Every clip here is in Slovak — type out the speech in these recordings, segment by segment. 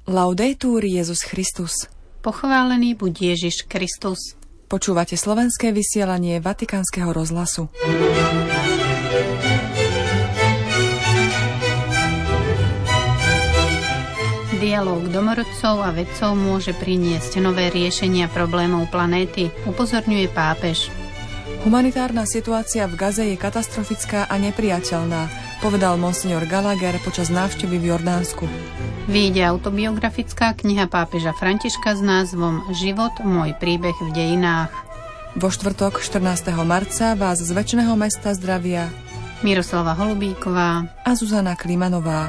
Laudetur Jesus Christus. Pochválený buď Ježiš Kristus. Počúvate slovenské vysielanie Vatikánskeho rozhlasu. Dialóg domorodcov a vedcov môže priniesť nové riešenia problémov planéty, upozorňuje pápež. Humanitárna situácia v Gaze je katastrofická a nepriateľná, povedal monsignor Gallagher počas návštevy v Jordánsku. Vyjde autobiografická kniha pápeža Františka s názvom Život, môj príbeh v dejinách. Vo štvrtok 14. marca vás z väčšného mesta zdravia Miroslava Holubíková a Zuzana Klimanová.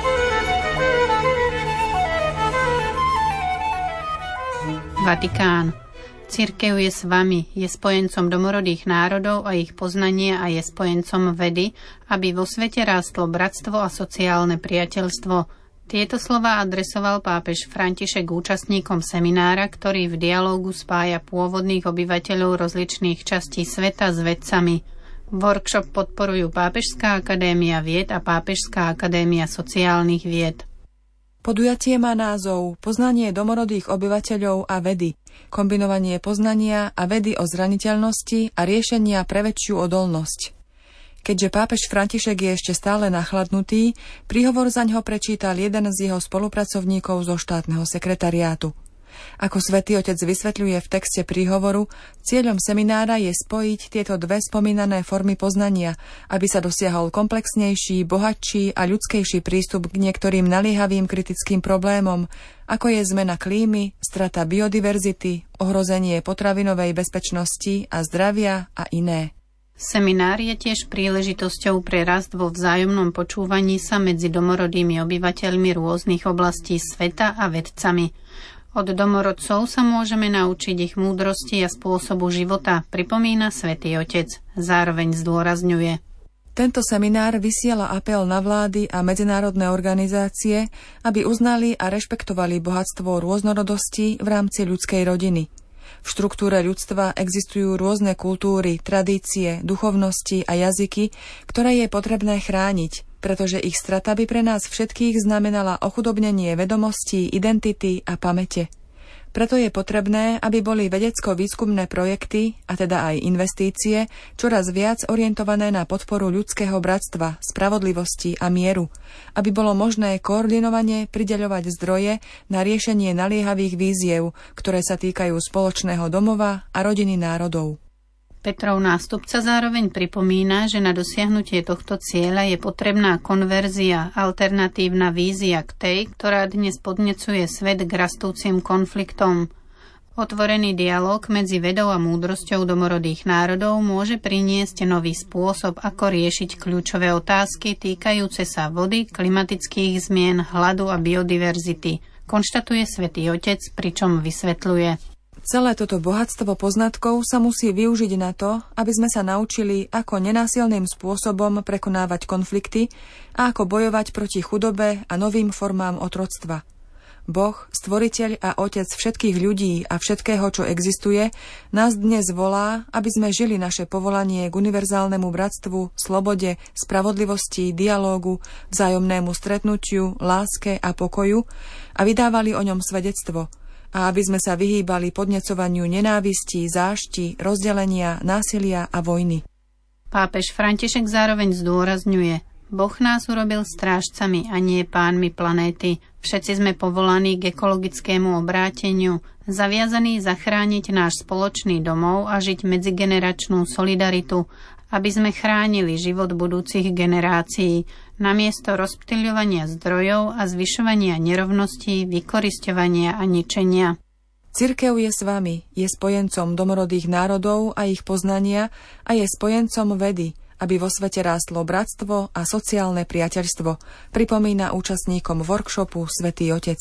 Vatikán. Cirkev je s vami, je spojencom domorodých národov a ich poznania a je spojencom vedy, aby vo svete rástlo bratstvo a sociálne priateľstvo. Tieto slová adresoval pápež František účastníkom seminára, ktorý v dialógu spája pôvodných obyvateľov rozličných častí sveta s vedcami. Workshop podporujú Pápežská akadémia vied a Pápežská akadémia sociálnych vied. Podujatie má názov Poznanie domorodých obyvateľov a vedy, kombinovanie poznania a vedy o zraniteľnosti a riešenia pre väčšiu odolnosť. Keďže pápež František je ešte stále nachladnutý, príhovor zaňho prečítal jeden z jeho spolupracovníkov zo štátneho sekretariátu. Ako Svätý Otec vysvetľuje v texte príhovoru, cieľom seminára je spojiť tieto dve spomínané formy poznania, aby sa dosiahol komplexnejší, bohatší a ľudskejší prístup k niektorým naliehavým kritickým problémom, ako je zmena klímy, strata biodiverzity, ohrozenie potravinovej bezpečnosti a zdravia a iné. Seminár je tiež príležitosťou pre rast vo vzájomnom počúvaní sa medzi domorodými obyvateľmi rôznych oblastí sveta a vedcami. Od domorodcov sa môžeme naučiť ich múdrosti a spôsobu života, pripomína Svätý Otec. Zároveň zdôrazňuje. Tento seminár vysiela apel na vlády a medzinárodné organizácie, aby uznali a rešpektovali bohatstvo rôznorodosti v rámci ľudskej rodiny. V štruktúre ľudstva existujú rôzne kultúry, tradície, duchovnosti a jazyky, ktoré je potrebné chrániť, pretože ich strata by pre nás všetkých znamenala ochudobnenie vedomostí, identity a pamäte. Preto je potrebné, aby boli vedecko-výskumné projekty, a teda aj investície, čoraz viac orientované na podporu ľudského bratstva, spravodlivosti a mieru, aby bolo možné koordinovane prideľovať zdroje na riešenie naliehavých výziev, ktoré sa týkajú spoločného domova a rodiny národov. Petrov nástupca zároveň pripomína, že na dosiahnutie tohto cieľa je potrebná konverzia, alternatívna vízia k tej, ktorá dnes podnecuje svet k rastúcim konfliktom. Otvorený dialóg medzi vedou a múdrosťou domorodých národov môže priniesť nový spôsob, ako riešiť kľúčové otázky týkajúce sa vody, klimatických zmien, hladu a biodiverzity, konštatuje Svätý Otec, pričom vysvetľuje. Celé toto bohatstvo poznatkov sa musí využiť na to, aby sme sa naučili, ako nenásilným spôsobom prekonávať konflikty a ako bojovať proti chudobe a novým formám otroctva. Boh, stvoriteľ a otec všetkých ľudí a všetkého, čo existuje, nás dnes volá, aby sme žili naše povolanie k univerzálnemu bratstvu, slobode, spravodlivosti, dialógu, vzájomnému stretnutiu, láske a pokoju a vydávali o ňom svedectvo, a aby sme sa vyhýbali podnecovaniu nenávistí, zášti, rozdelenia, násilia a vojny. Pápež František zároveň zdôrazňuje: Boh nás urobil strážcami a nie pánmi planéty. Všetci sme povolaní k ekologickému obráteniu, zaviazaní zachrániť náš spoločný domov a žiť medzigeneračnú solidaritu, aby sme chránili život budúcich generácií, namiesto rozptýľovania zdrojov a zvyšovania nerovností, vykorisťovania a ničenia. Cirkev je s vami, je spojencom domorodých národov a ich poznania a je spojencom vedy, aby vo svete rástlo bratstvo a sociálne priateľstvo, pripomína účastníkom workshopu Svätý Otec.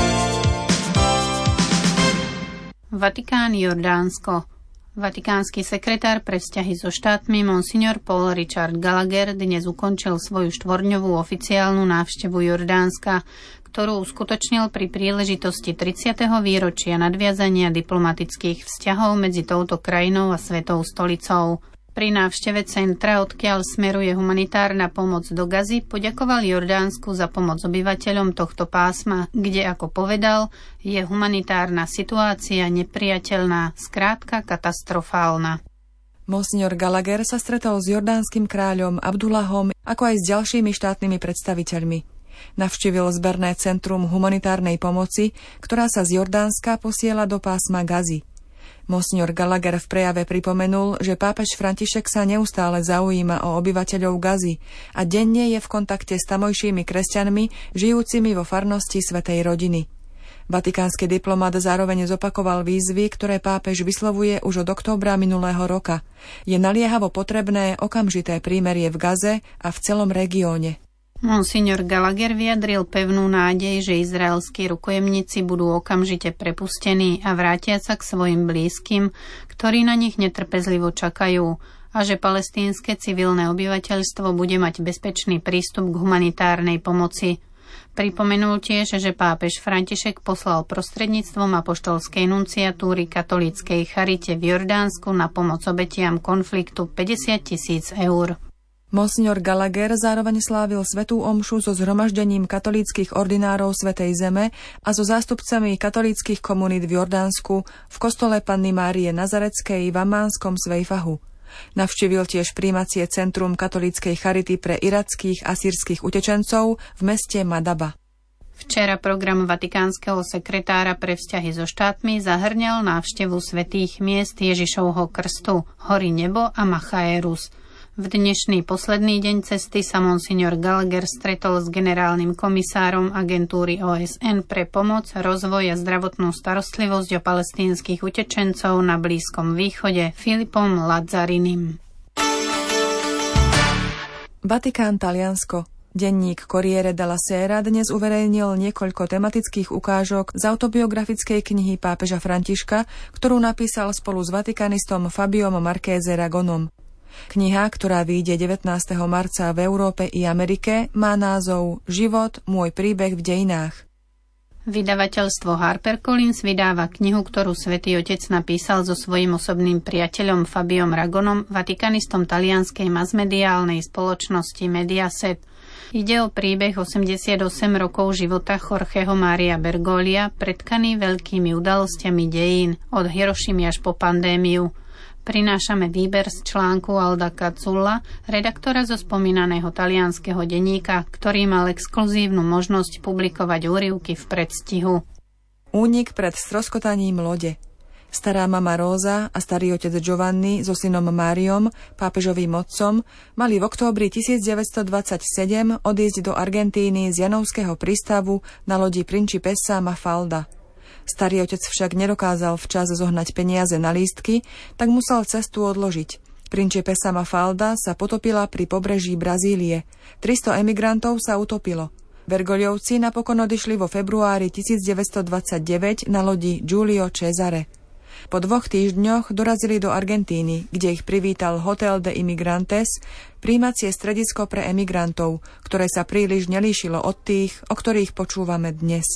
Vatikán, Jordánsko. Vatikánsky sekretár pre vzťahy so štátmi monsignor Paul Richard Gallagher dnes ukončil svoju štvorňovú oficiálnu návštevu Jordánska, ktorú uskutočnil pri príležitosti 30. výročia nadviazania diplomatických vzťahov medzi touto krajinou a Svetou stolicou. Pri návšteve centra, odkiaľ smeruje humanitárna pomoc do Gazy, poďakoval Jordánsku za pomoc obyvateľom tohto pásma, kde, ako povedal, je humanitárna situácia nepriateľná, skrátka katastrofálna. Monsignor Gallagher sa stretol s jordánskym kráľom Abdullahom, ako aj s ďalšími štátnymi predstaviteľmi. Navštívil zberné centrum humanitárnej pomoci, ktorá sa z Jordánska posiela do pásma Gazy. Monsignor Gallagher v prejave pripomenul, že pápež František sa neustále zaujíma o obyvateľov Gazy a denne je v kontakte s tamojšími kresťanmi, žijúcimi vo farnosti Svätej rodiny. Vatikánsky diplomat zároveň zopakoval výzvy, ktoré pápež vyslovuje už od októbra minulého roka. Je naliehavo potrebné okamžité prímerie v Gaze a v celom regióne. Monsignor Gallagher vyjadril pevnú nádej, že izraelskí rukojemníci budú okamžite prepustení a vrátia sa k svojim blízkym, ktorí na nich netrpezlivo čakajú, a že palestínske civilné obyvateľstvo bude mať bezpečný prístup k humanitárnej pomoci. Pripomenul tiež, že pápež František poslal prostredníctvom apoštolskej nunciatúry katolíckej charite v Jordánsku na pomoc obetiam konfliktu 50 000 eur. Monsignor Gallagher zároveň slávil svätú omšu so zhromaždením katolíckych ordinárov Svätej Zeme a so zástupcami katolíckych komunít v Jordánsku v kostole Panny Márie Nazareckej v Ammánskom Svejfahu. Navštívil tiež prijímacie centrum katolíckej charity pre irackých a sýrskych utečencov v meste Madaba. Včera program vatikánskeho sekretára pre vzťahy so štátmi zahrňal návštevu svätých miest Ježišovho krstu, hory Nebo a Machaerus. V dnešný posledný deň cesty sa monsignor Gallagher stretol s generálnym komisárom agentúry OSN pre pomoc, rozvoj a zdravotnú starostlivosť o palestínskych utečencov na Blízkom východe Filipom Lazzarinim. Vatikán, Taliansko. Denník Corriere della Sera dnes uverejnil niekoľko tematických ukážok z autobiografickej knihy pápeža Františka, ktorú napísal spolu s vatikanistom Fabiom Marchese Ragonom. Kniha, ktorá vyjde 19. marca v Európe i Amerike, má názov Život, môj príbeh v dejinách. Vydavateľstvo HarperCollins vydáva knihu, ktorú Svätý Otec napísal so svojím osobným priateľom Fabiom Ragonom, vatikanistom talianskej masmediálnej spoločnosti Mediaset. Ide o príbeh 88 rokov života Jorgeho Maria Bergoglia, pretkaný veľkými udalosťami dejín, od Hirošimy až po pandémiu. Prinášame výber z článku Alda Cazzulla, redaktora zo spomínaného talianskeho denníka, ktorý mal exkluzívnu možnosť publikovať úryvky v predstihu. Únik pred stroskotaním lode. Stará mama Róza a starý otec Giovanni so synom Máriom, pápežovým otcom, mali v októbri 1927 odísť do Argentíny z Janovského prístavu na lodi Principessa Mafalda. Starý otec však nedokázal včas zohnať peniaze na lístky, tak musel cestu odložiť. Principessa Mafalda sa potopila pri pobreží Brazílie. 300 emigrantov sa utopilo. Bergogliovci napokon odišli vo februári 1929 na lodi Giulio Cesare. Po 2 týždňoch dorazili do Argentíny, kde ich privítal Hotel de Immigrantes, prijímacie stredisko pre emigrantov, ktoré sa príliš nelíšilo od tých, o ktorých počúvame dnes.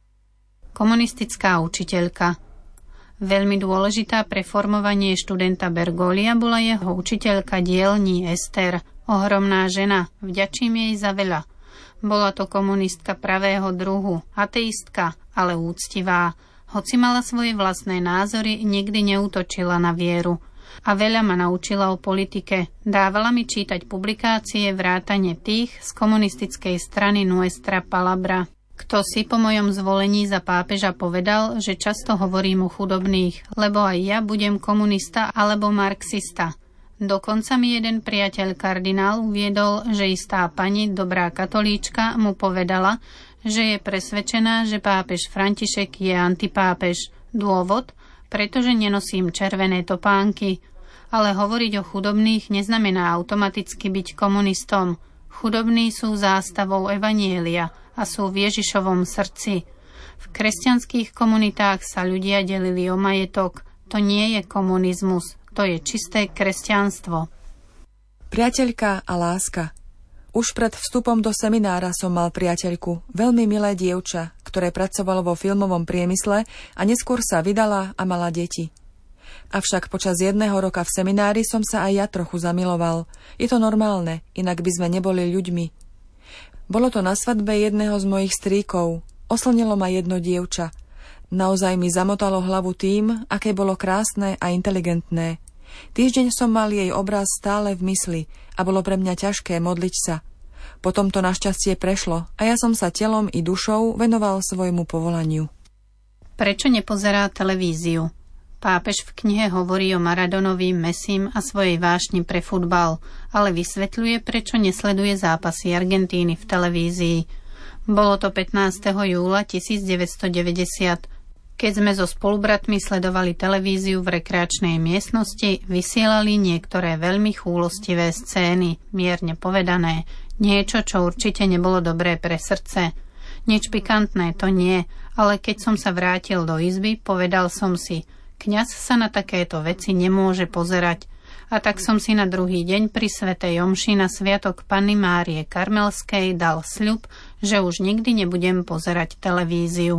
Komunistická učiteľka. Veľmi dôležitá pre formovanie študenta Bergoglia bola jeho učiteľka dielní Ester, ohromná žena, vďačím jej za veľa. Bola to komunistka pravého druhu, ateistka, ale úctivá. Hoci mala svoje vlastné názory, nikdy neútočila na vieru. A veľa ma naučila o politike. Dávala mi čítať publikácie vrátane tých z komunistickej strany Nuestra Palabra. Kto si po mojom zvolení za pápeža povedal, že často hovorím o chudobných, lebo aj ja budem komunista alebo marxista. Dokonca mi jeden priateľ kardinál uviedol, že istá pani, dobrá katolíčka, mu povedala, že je presvedčená, že pápež František je antipápež. Dôvod? Pretože nenosím červené topánky. Ale hovoriť o chudobných neznamená automaticky byť komunistom. Chudobní sú zástavou evanjelia a sú v Ježišovom srdci. V kresťanských komunitách sa ľudia delili o majetok. To nie je komunizmus, to je čisté kresťanstvo. Priateľka a láska. Už pred vstupom do seminára som mal priateľku, veľmi milé dievča, ktoré pracovalo vo filmovom priemysle a neskôr sa vydala a mala deti. Avšak počas 1 roka v seminári som sa aj ja trochu zamiloval. Je to normálne, inak by sme neboli ľuďmi. Bolo to na svadbe jedného z mojich strýkov. Oslnilo ma jedno dievča. Naozaj mi zamotalo hlavu tým, aké bolo krásne a inteligentné. Týždeň som mal jej obraz stále v mysli a bolo pre mňa ťažké modliť sa. Potom to našťastie prešlo a ja som sa telom i dušou venoval svojmu povolaniu. Prečo nepozerá televíziu? Pápež v knihe hovorí o Maradonovi, Messim a svojej vášni pre futbal, ale vysvetľuje, prečo nesleduje zápasy Argentíny v televízii. Bolo to 15. júla 1990. Keď sme so spolubratmi sledovali televíziu v rekreačnej miestnosti, vysielali niektoré veľmi chúlostivé scény, mierne povedané, niečo, čo určite nebolo dobré pre srdce. Nič pikantné to nie, ale keď som sa vrátil do izby, povedal som si, kňaz sa na takéto veci nemôže pozerať. A tak som si na druhý deň pri svätej omši na sviatok Panny Márie Karmelskej dal sľub, že už nikdy nebudem pozerať televíziu.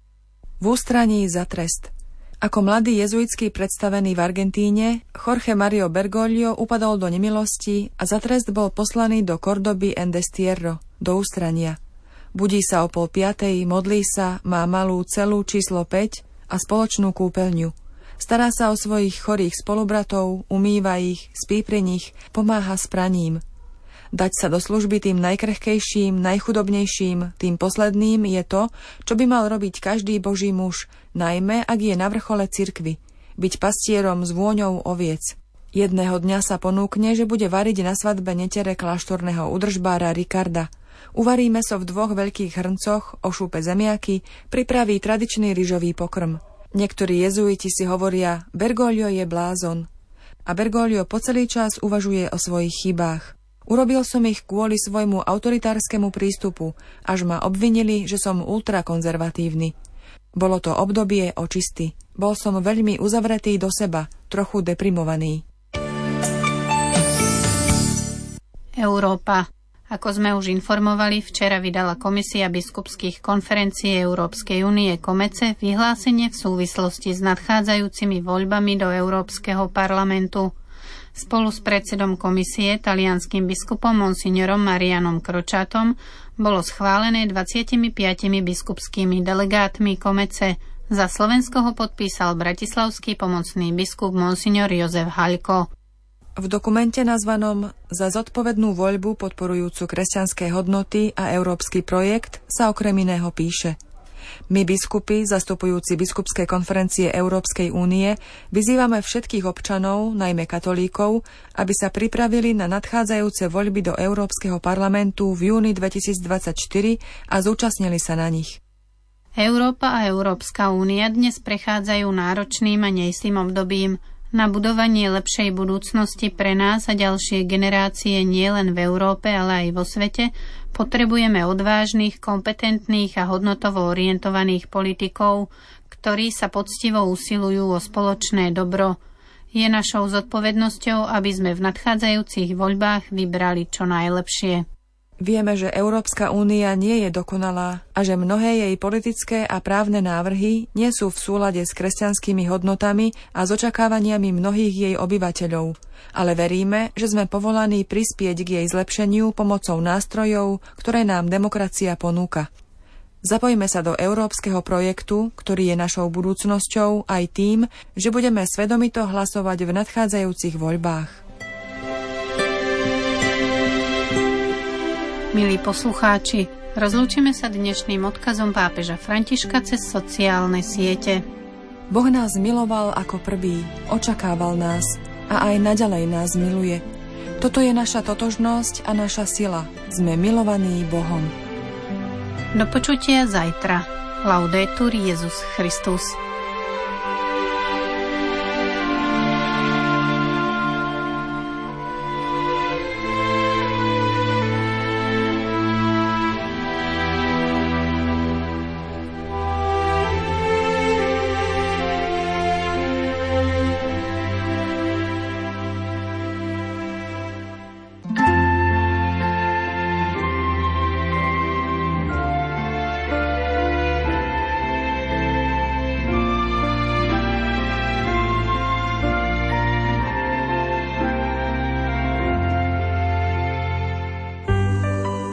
V ústraní za trest. Ako mladý jezuitský predstavený v Argentíne, Jorge Mario Bergoglio upadol do nemilosti a za trest bol poslaný do Cordoby en Destierro, do ústrania. Budí sa o 4:30, modlí sa, má malú celu číslo 5 a spoločnú kúpeľňu. Stará sa o svojich chorých spolubratov, umýva ich, spí pri nich, pomáha s praním. Dať sa do služby tým najkrehkejším, najchudobnejším, tým posledným je to, čo by mal robiť každý Boží muž, najmä ak je na vrchole cirkvi, byť pastierom s vôňou oviec. Jedného dňa sa ponúkne, že bude variť na svadbe netere kláštorného udržbára Ricarda. Uvarí mäso v 2 veľkých hrncoch, ošúpe zemiaky, pripraví tradičný ryžový pokrm. Niektorí jezuiti si hovoria, Bergoglio je blázon. A Bergoglio po celý čas uvažuje o svojich chybách. Urobil som ich kvôli svojmu autoritárskemu prístupu, až ma obvinili, že som ultrakonzervatívny. Bolo to obdobie očisty. Bol som veľmi uzavretý do seba, trochu deprimovaný. Európa. Ako sme už informovali, včera vydala Komisia biskupských konferencií Európskej únie Komece vyhlásenie v súvislosti s nadchádzajúcimi voľbami do Európskeho parlamentu. Spolu s predsedom komisie, talianskym biskupom monsignorom Marianom Crociatom, bolo schválené 25 biskupskými delegátmi Komece. Za Slovensko ho podpísal bratislavský pomocný biskup monsignor Jozef Haľko. V dokumente nazvanom Za zodpovednú voľbu podporujúcu kresťanské hodnoty a európsky projekt sa okrem iného píše: My biskupy, zastupujúci biskupské konferencie Európskej únie, vyzývame všetkých občanov, najmä katolíkov, aby sa pripravili na nadchádzajúce voľby do Európskeho parlamentu v júni 2024 a zúčastnili sa na nich. Európa a Európska únia dnes prechádzajú náročným a neistým obdobím. Na budovanie lepšej budúcnosti pre nás a ďalšie generácie nielen v Európe, ale aj vo svete potrebujeme odvážnych, kompetentných a hodnotovo orientovaných politikov, ktorí sa poctivo usilujú o spoločné dobro. Je našou zodpovednosťou, aby sme v nadchádzajúcich voľbách vybrali čo najlepšie. Vieme, že Európska únia nie je dokonalá a že mnohé jej politické a právne návrhy nie sú v súlade s kresťanskými hodnotami a s očakávaniami mnohých jej obyvateľov. Ale veríme, že sme povolaní prispieť k jej zlepšeniu pomocou nástrojov, ktoré nám demokracia ponúka. Zapojme sa do európskeho projektu, ktorý je našou budúcnosťou, aj tým, že budeme svedomito hlasovať v nadchádzajúcich voľbách. Milí poslucháči, rozlúčime sa dnešným odkazom pápeža Františka cez sociálne siete. Boh nás miloval ako prvý, očakával nás a aj naďalej nás miluje. Toto je naša totožnosť a naša sila. Sme milovaní Bohom. Do počutia zajtra. Laudetur Jesus Christus.